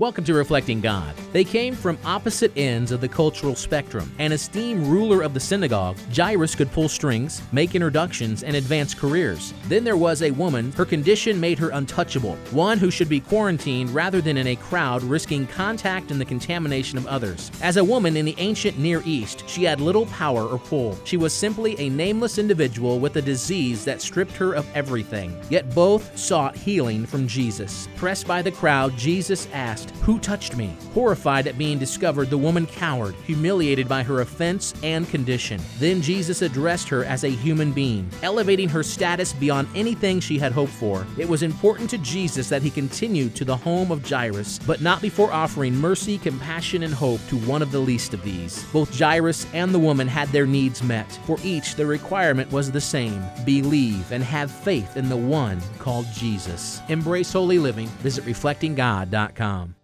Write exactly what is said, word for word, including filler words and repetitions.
Welcome to Reflecting God. They came from opposite ends of the cultural spectrum. An esteemed ruler of the synagogue, Jairus could pull strings, make introductions, and advance careers. Then there was a woman, her condition made her untouchable, one who should be quarantined rather than in a crowd risking contact and the contamination of others. As a woman in the ancient Near East, she had little power or pull. She was simply a nameless individual with a disease that stripped her of everything. Yet both sought healing from Jesus. Pressed by the crowd, Jesus asked, "Who touched me?" Horrified at being discovered, the woman cowered, humiliated by her offense and condition. Then Jesus addressed her as a human being, elevating her status beyond anything she had hoped for. It was important to Jesus that he continued to the home of Jairus, but not before offering mercy, compassion, and hope to one of the least of these. Both Jairus and the woman had their needs met. For each, the requirement was the same: believe and have faith in the one called Jesus. Embrace holy living. Visit reflecting god dot com.